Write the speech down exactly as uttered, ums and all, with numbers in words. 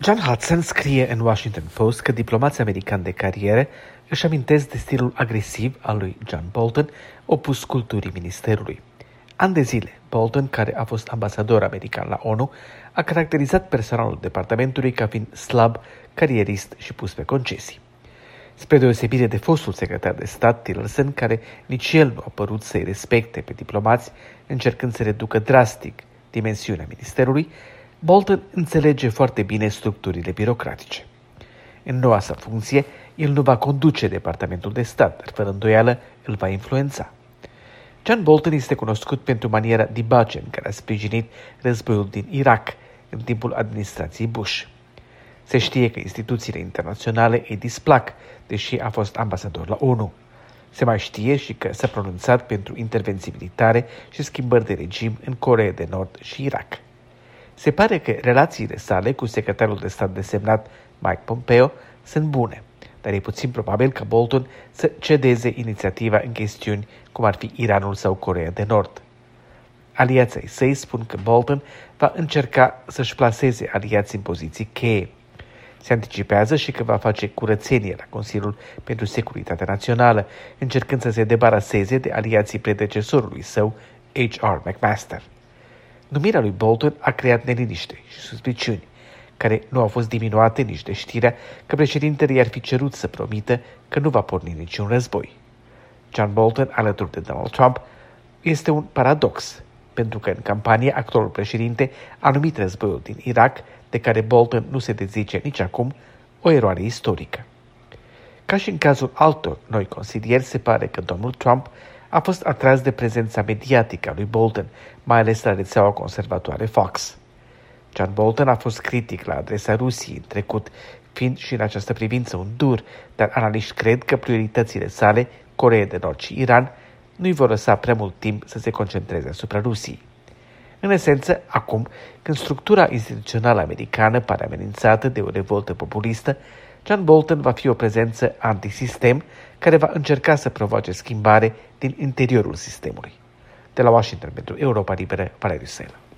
John Hudson scrie în Washington Post că diplomații americani de carieră își amintesc de stilul agresiv al lui John Bolton, opus culturii ministerului. Ani de zile, Bolton, care a fost ambasador american la ONU, a caracterizat personalul departamentului ca fiind slab, carierist și pus pe concesii. Spre deosebire de fostul secretar de stat Tillerson, care nici el nu a părut să-i respecte pe diplomați, încercând să reducă drastic dimensiunea ministerului, Bolton înțelege foarte bine structurile birocratice. În noua sa funcție, el nu va conduce departamentul de stat, dar fără îndoială îl va influența. John Bolton este cunoscut pentru maniera dibace în care a sprijinit războiul din Irak în timpul administrației Bush. Se știe că instituțiile internaționale îi displac, deși a fost ambasador la ONU. Se mai știe și că s-a pronunțat pentru intervenții militare și schimbări de regim în Coreea de Nord și Irak. Se pare că relațiile sale cu secretarul de stat desemnat Mike Pompeo sunt bune, dar e puțin probabil ca Bolton să cedeze inițiativa în chestiuni cum ar fi Iranul sau Coreea de Nord. Aliații săi spun că Bolton va încerca să-și plaseze aliații în poziții cheie. Se anticipează și că va face curățenie la Consiliul pentru Securitatea Națională, încercând să se debaraseze de aliații predecesorului său, H R McMaster. Numirea lui Bolton a creat neliniște și suspiciuni, care nu au fost diminuate nici de știrea că președintele i-ar fi cerut să promită că nu va porni niciun război. John Bolton, alături de Donald Trump, este un paradox, pentru că în campanie actualul președinte a numit războiul din Irak, de care Bolton nu se dezice nici acum, o eroare istorică. Ca și în cazul altor noi consilieri, se pare că domnul Trump a fost atras de prezența mediatică a lui Bolton, mai ales la rețeaua conservatoare Fox. John Bolton a fost critic la adresa Rusiei în trecut, fiind și în această privință un dur, dar analiști cred că prioritățile sale, Coreea de Nord și Iran, nu-i vor lăsa prea mult timp să se concentreze asupra Rusiei. În esență, acum, când structura instituțională americană pare amenințată de o revoltă populistă, John Bolton va fi o prezență antisistem care va încerca să provoace schimbare din interiorul sistemului. De la Washington pentru Europa Liberă, Valeriu Sela.